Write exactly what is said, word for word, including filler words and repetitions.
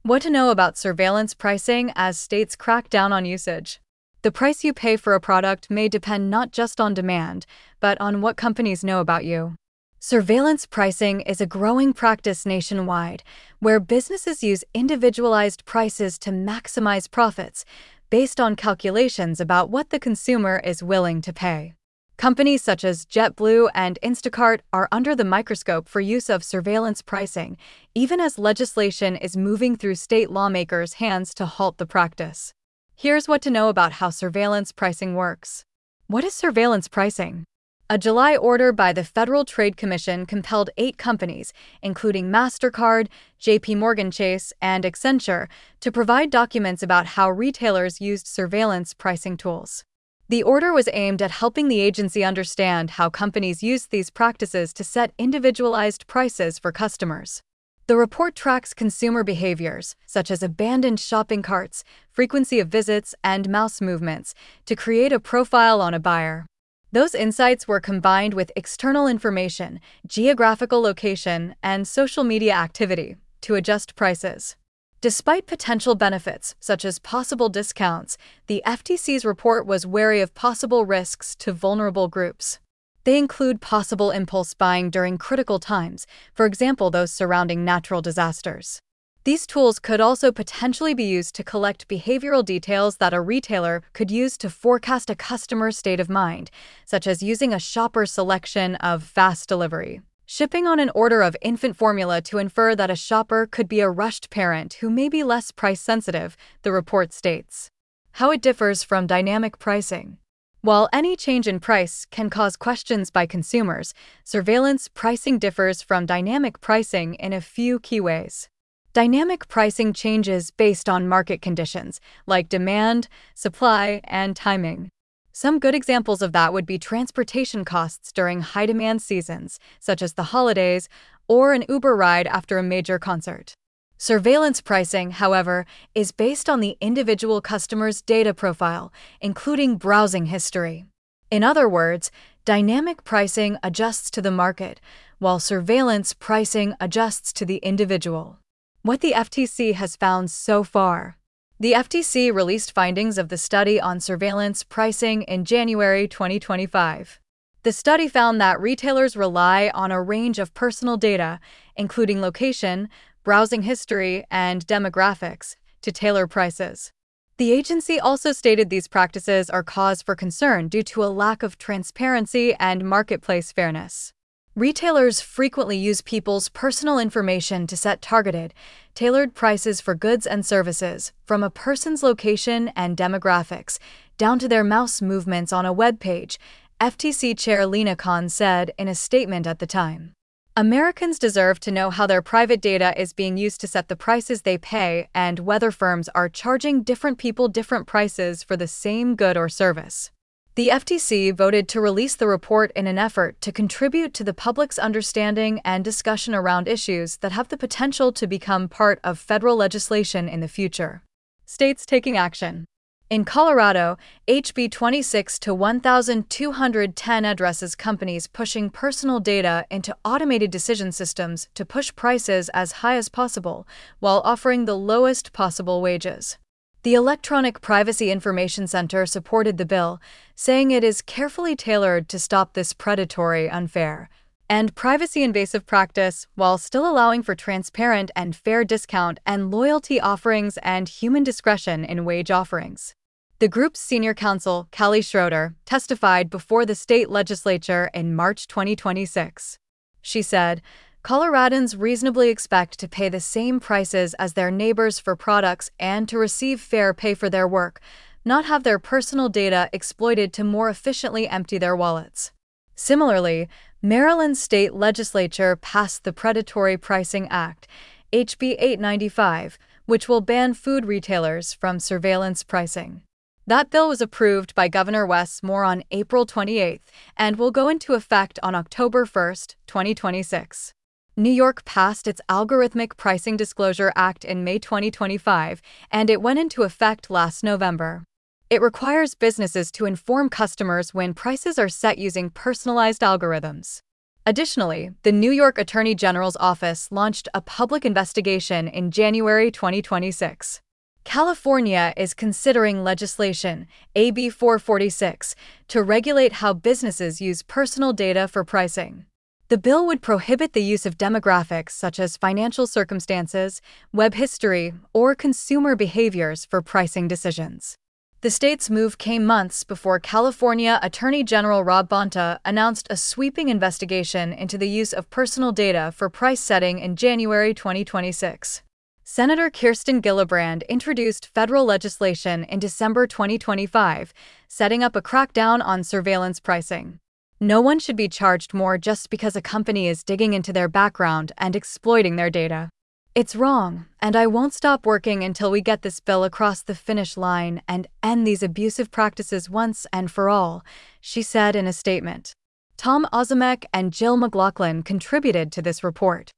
What to know about surveillance pricing as states crack down on usage. The price you pay for a product may depend not just on demand, but on what companies know about you. Surveillance pricing is a growing practice nationwide, where businesses use individualized prices to maximize profits based on calculations about what the consumer is willing to pay. Companies such as JetBlue and Instacart are under the microscope for use of surveillance pricing, even as legislation is moving through state lawmakers' hands to halt the practice. Here's what to know about how surveillance pricing works. What is surveillance pricing? A July order by the Federal Trade Commission compelled eight companies, including MasterCard, J P Morgan Chase, and Accenture, to provide documents about how retailers used surveillance pricing tools. The order was aimed at helping the agency understand how companies use these practices to set individualized prices for customers. The report tracks consumer behaviors, such as abandoned shopping carts, frequency of visits, and mouse movements, to create a profile on a buyer. Those insights were combined with external information, geographical location, and social media activity to adjust prices. Despite potential benefits, such as possible discounts, the F T C's report was wary of possible risks to vulnerable groups. They include possible impulse buying during critical times, for example those surrounding natural disasters. These tools could also potentially be used to collect behavioral details that a retailer could use to forecast a customer's state of mind, such as using a shopper's selection of fast delivery shipping on an order of infant formula to infer that a shopper could be a rushed parent who may be less price-sensitive, the report states. How it differs from dynamic pricing. While any change in price can cause questions by consumers, surveillance pricing differs from dynamic pricing in a few key ways. Dynamic pricing changes based on market conditions, like demand, supply, and timing. Some good examples of that would be transportation costs during high-demand seasons, such as the holidays, or an Uber ride after a major concert. Surveillance pricing, however, is based on the individual customer's data profile, including browsing history. In other words, dynamic pricing adjusts to the market, while surveillance pricing adjusts to the individual. What the F T C has found so far. The F T C released findings of the study on surveillance pricing in January twenty twenty-five. The study found that retailers rely on a range of personal data, including location, browsing history, and demographics, to tailor prices. The agency also stated these practices are cause for concern due to a lack of transparency and marketplace fairness. Retailers frequently use people's personal information to set targeted, tailored prices for goods and services, from a person's location and demographics, down to their mouse movements on a web page, F T C Chair Lina Khan said in a statement at the time. Americans deserve to know how their private data is being used to set the prices they pay and whether firms are charging different people different prices for the same good or service. The F T C voted to release the report in an effort to contribute to the public's understanding and discussion around issues that have the potential to become part of federal legislation in the future. States taking action. In Colorado, H B twenty-six to twelve ten addresses companies pushing personal data into automated decision systems to push prices as high as possible while offering the lowest possible wages. The Electronic Privacy Information Center supported the bill, saying it is carefully tailored to stop this predatory, unfair, and privacy-invasive practice while still allowing for transparent and fair discount and loyalty offerings and human discretion in wage offerings. The group's senior counsel, Callie Schroeder, testified before the state legislature in March twenty twenty-six. She said, Coloradans reasonably expect to pay the same prices as their neighbors for products and to receive fair pay for their work, not have their personal data exploited to more efficiently empty their wallets. Similarly, Maryland's state legislature passed the Predatory Pricing Act, H B eight ninety-five, which will ban food retailers from surveillance pricing. That bill was approved by Governor Wes Moore on April twenty-eighth and will go into effect on October first, twenty twenty-six. New York passed its Algorithmic Pricing Disclosure Act in May twenty twenty-five, and it went into effect last November. It requires businesses to inform customers when prices are set using personalized algorithms. Additionally, the New York Attorney General's office launched a public investigation in January twenty twenty-six. California is considering legislation, A B four forty-six, to regulate how businesses use personal data for pricing. The bill would prohibit the use of demographics such as financial circumstances, web history, or consumer behaviors for pricing decisions. The state's move came months before California Attorney General Rob Bonta announced a sweeping investigation into the use of personal data for price setting in January twenty twenty-six. Senator Kirsten Gillibrand introduced federal legislation in December twenty twenty-five, setting up a crackdown on surveillance pricing. No one should be charged more just because a company is digging into their background and exploiting their data. It's wrong, and I won't stop working until we get this bill across the finish line and end these abusive practices once and for all, she said in a statement. Tom Ozimek and Jill McLaughlin contributed to this report.